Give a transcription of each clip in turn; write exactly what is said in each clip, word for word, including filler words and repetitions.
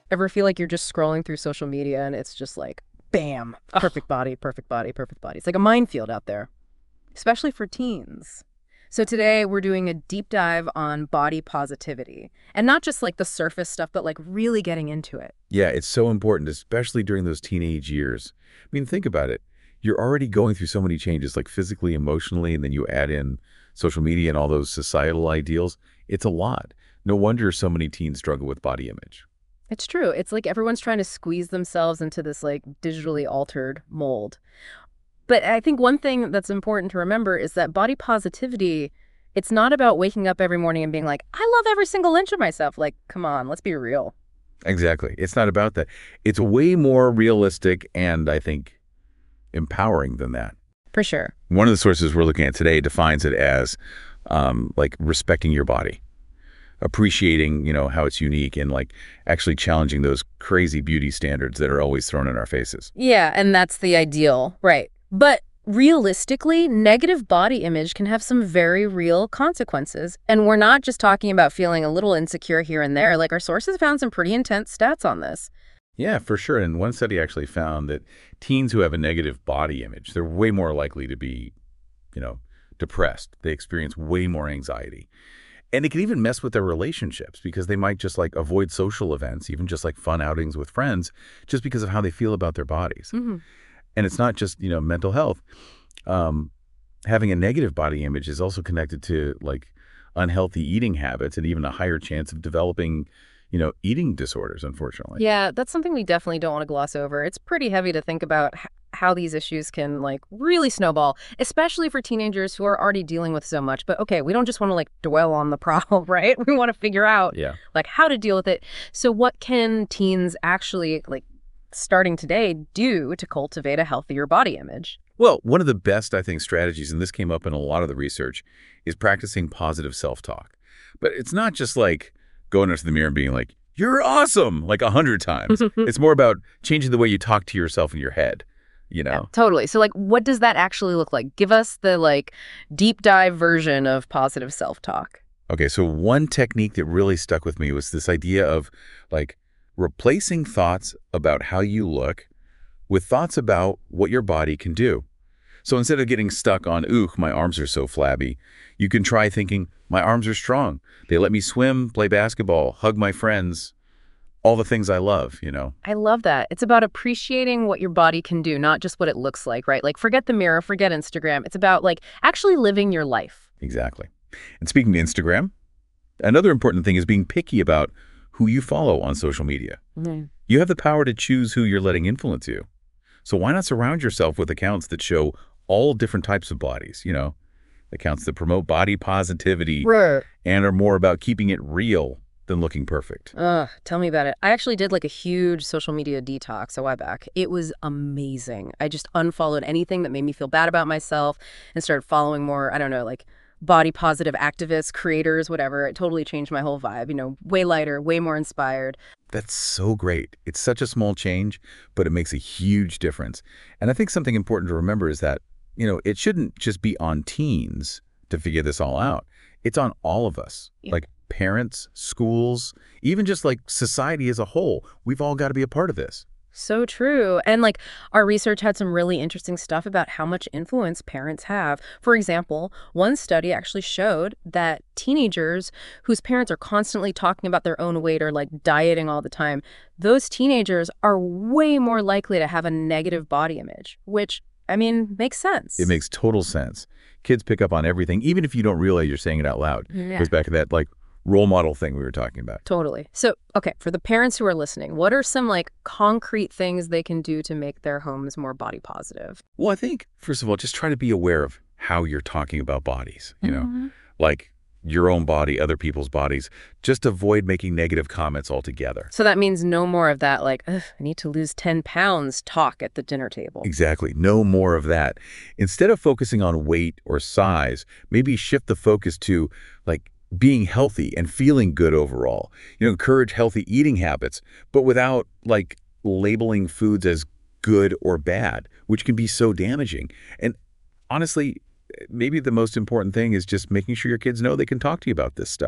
Ever feel like you're just scrolling through social media and it's just like, bam, perfect body, perfect body, perfect body. It's like a minefield out there, especially for teens. So today we're doing a deep dive on body positivity, and not just like the surface stuff, but like really getting into it. Yeah, it's so important, especially during those teenage years. I mean, think about it. You're already going through so many changes, like physically, emotionally, and then you add in social media and all those societal ideals. It's a lot. No wonder so many teens struggle with body image. It's true. It's like everyone's trying to squeeze themselves into this like digitally altered mold. But I think one thing that's important to remember is that body positivity, it's not about waking up every morning and being like, I love every single inch of myself. Like, come on, let's be real. Exactly. It's not about that. It's way more realistic and, I think, empowering than that. For sure. One of the sources we're looking at today defines it as um, like respecting your body, appreciating, you know, how it's unique, and like actually challenging those crazy beauty standards that are always thrown in our faces. Yeah, and that's the ideal, right? But realistically, negative body image can have some very real consequences. And we're not just talking about feeling a little insecure here and there. Like, our sources found some pretty intense stats on this. Yeah, for sure. And one study actually found that teens who have a negative body image, they're way more likely to be, you know, depressed. They experience way more anxiety. And it can even mess with their relationships, because they might just like avoid social events, even just like fun outings with friends, just because of how they feel about their bodies. Mm-hmm. And it's not just, you know, mental health. Um, having a negative body image is also connected to like unhealthy eating habits and even a higher chance of developing, you know, eating disorders, unfortunately. Yeah, that's something we definitely don't want to gloss over. It's pretty heavy to think about h- how these issues can like really snowball, especially for teenagers who are already dealing with so much. But okay, we don't just want to like dwell on the problem, right? We want to figure out Yeah. like how to deal with it. So what can teens actually like starting today do to cultivate a healthier body image? Well, one of the best, I think, strategies, and this came up in a lot of the research, is practicing positive self-talk. But it's not just like going into the mirror and being like, you're awesome, like a hundred times. It's more about changing the way you talk to yourself in your head, you know? Yeah, totally. So like, what does that actually look like? Give us the like deep dive version of positive self-talk. Okay, so one technique that really stuck with me was this idea of like replacing thoughts about how you look with thoughts about what your body can do. So instead of getting stuck on, ooh, my arms are so flabby, you can try thinking, my arms are strong. They let me swim, play basketball, hug my friends, all the things I love, you know? I love that. It's about appreciating what your body can do, not just what it looks like, right? Like, forget the mirror, forget Instagram. It's about like actually living your life. Exactly. And speaking of Instagram, another important thing is being picky about who you follow on social media. Mm-hmm. You have the power to choose who you're letting influence you. So why not surround yourself with accounts that show all different types of bodies, you know, accounts that promote body positivity Right. and are more about keeping it real than looking perfect. Ugh, tell me about it. I actually did like a huge social media detox a while back. It was amazing. I just unfollowed anything that made me feel bad about myself and started following more, I don't know, like body positive activists, creators, whatever. It totally changed my whole vibe, you know, way lighter, way more inspired. That's so great. It's such a small change, but it makes a huge difference. And I think something important to remember is that, you know, it shouldn't just be on teens to figure this all out. It's on all of us, Yeah. like parents, schools, even just like society as a whole. We've all got to be a part of this. So true. And like our research had some really interesting stuff about how much influence parents have. For example, one study actually showed that teenagers whose parents are constantly talking about their own weight or like dieting all the time, those teenagers are way more likely to have a negative body image, which, I mean, makes sense. It makes total sense. Kids pick up on everything, even if you don't realize you're saying it out loud. Yeah. It goes back to that like role model thing we were talking about. Totally. So, okay, for the parents who are listening, what are some like concrete things they can do to make their homes more body positive? Well, I think, first of all, just try to be aware of how you're talking about bodies, you know, Mhm. like your own body, other people's bodies. Just avoid making negative comments altogether. So that means no more of that, like, ugh, I need to lose ten pounds talk at the dinner table. Exactly. No more of that. Instead of focusing on weight or size, maybe shift the focus to like being healthy and feeling good overall. You know, encourage healthy eating habits, but without like labeling foods as good or bad, which can be so damaging. And honestly, maybe the most important thing is just making sure your kids know they can talk to you about this stuff.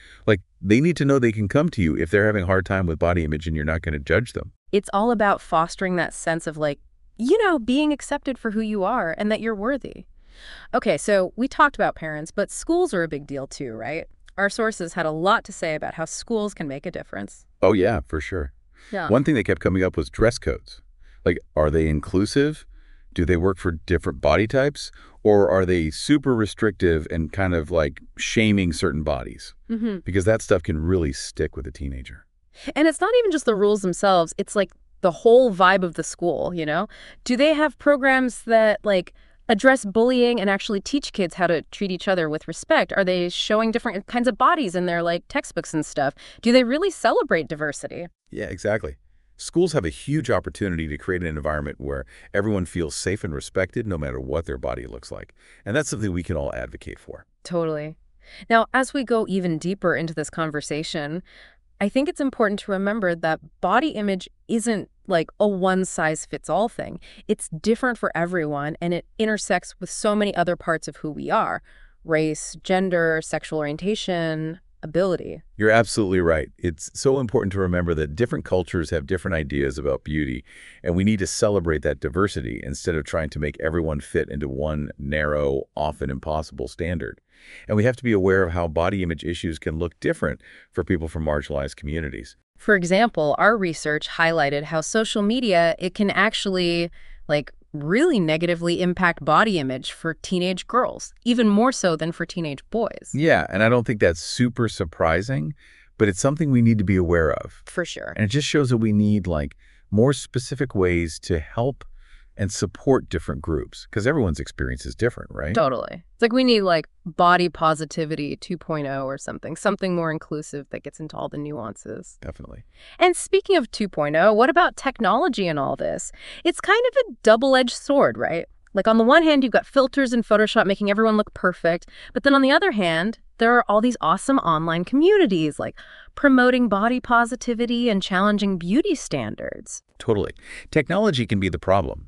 Like, they need to know they can come to you if they're having a hard time with body image and you're not going to judge them. It's all about fostering that sense of like, you know, being accepted for who you are and that you're worthy. Okay, so we talked about parents, but schools are a big deal too, right? Our sources had a lot to say about how schools can make a difference. Oh, yeah, for sure. Yeah. One thing that kept coming up was dress codes. Like, are they inclusive? Do they work for different body types? Or are they super restrictive and kind of like shaming certain bodies? Mm-hmm. Because that stuff can really stick with a teenager. And it's not even just the rules themselves. It's like the whole vibe of the school, you know? Do they have programs that like address bullying and actually teach kids how to treat each other with respect? Are they showing different kinds of bodies in their like textbooks and stuff? Do they really celebrate diversity? Yeah, exactly. Schools have a huge opportunity to create an environment where everyone feels safe and respected no matter what their body looks like. And that's something we can all advocate for. Totally. Now, as we go even deeper into this conversation, I think it's important to remember that body image isn't like a one-size-fits-all thing. It's different for everyone, and it intersects with so many other parts of who we are: race, gender, sexual orientation, ability. You're absolutely right. It's so important to remember that different cultures have different ideas about beauty, and we need to celebrate that diversity instead of trying to make everyone fit into one narrow, often impossible standard. And we have to be aware of how body image issues can look different for people from marginalized communities. For example, our research highlighted how social media, it can actually, like, really negatively impact body image for teenage girls, even more so than for teenage boys. Yeah, and I don't think that's super surprising, but it's something we need to be aware of. For sure. And it just shows that we need like more specific ways to help and support different groups, because everyone's experience is different, right? Totally. It's like we need like body positivity two point oh or something, something more inclusive that gets into all the nuances. Definitely. And speaking of two point oh, what about technology and all this? It's kind of a double-edged sword, right? Like on the one hand, you've got filters in Photoshop making everyone look perfect. But then on the other hand, there are all these awesome online communities like promoting body positivity and challenging beauty standards. Totally. Technology can be the problem.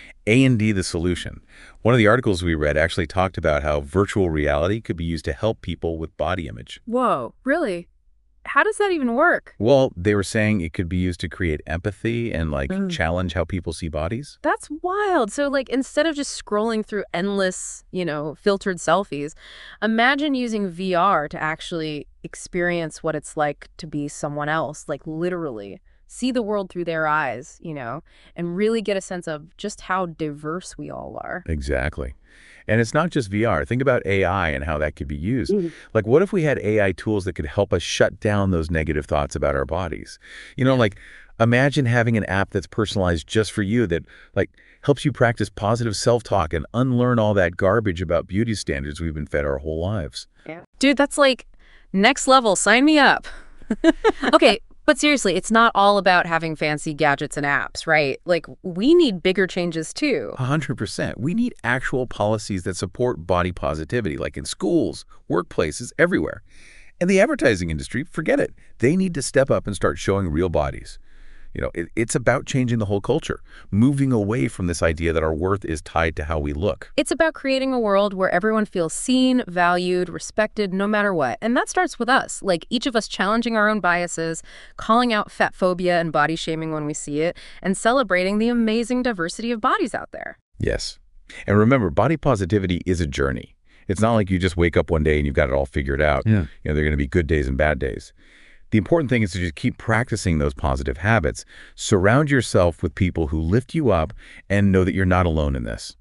A and D the solution. One of the articles we read actually talked about how virtual reality could be used to help people with body image. Whoa, really? How does that even work? Well, they were saying it could be used to create empathy and like Mm. challenge how people see bodies. That's wild. So like instead of just scrolling through endless, you know, filtered selfies, imagine using V R to actually experience what it's like to be someone else, like literally see the world through their eyes, you know, and really get a sense of just how diverse we all are. Exactly. And it's not just V R. Think about A I and how that could be used. Mhm. Like, what if we had A I tools that could help us shut down those negative thoughts about our bodies? You know, like, imagine having an app that's personalized just for you that, like, helps you practice positive self-talk and unlearn all that garbage about beauty standards we've been fed our whole lives. Yeah. Dude, that's like next level. Sign me up. Okay. But seriously, it's not all about having fancy gadgets and apps, right? Like, we need bigger changes, too. A hundred percent. We need actual policies that support body positivity, like in schools, workplaces, everywhere. And the advertising industry, forget it. They need to step up and start showing real bodies. You know, it, it's about changing the whole culture, moving away from this idea that our worth is tied to how we look. It's about creating a world where everyone feels seen, valued, respected, no matter what. And that starts with us, like each of us challenging our own biases, calling out fat phobia and body shaming when we see it, and celebrating the amazing diversity of bodies out there. Yes. And remember, body positivity is a journey. It's not like you just wake up one day and you've got it all figured out. Yeah. You know, there are going to be good days and bad days. The important thing is to just keep practicing those positive habits. Surround yourself with people who lift you up and know that you're not alone in this.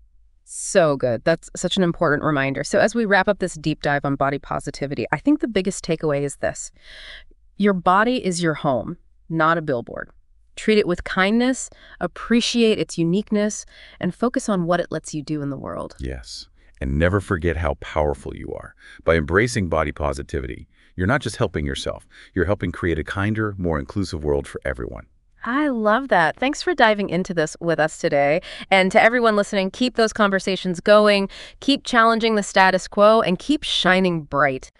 So good. That's such an important reminder. So as we wrap up this deep dive on body positivity, I think the biggest takeaway is this. Your body is your home, not a billboard. Treat it with kindness, appreciate its uniqueness, and focus on what it lets you do in the world. Yes. And never forget how powerful you are. By embracing body positivity, you're not just helping yourself, you're helping create a kinder, more inclusive world for everyone. I love that. Thanks for diving into this with us today. And to everyone listening, keep those conversations going, keep challenging the status quo, and keep shining bright.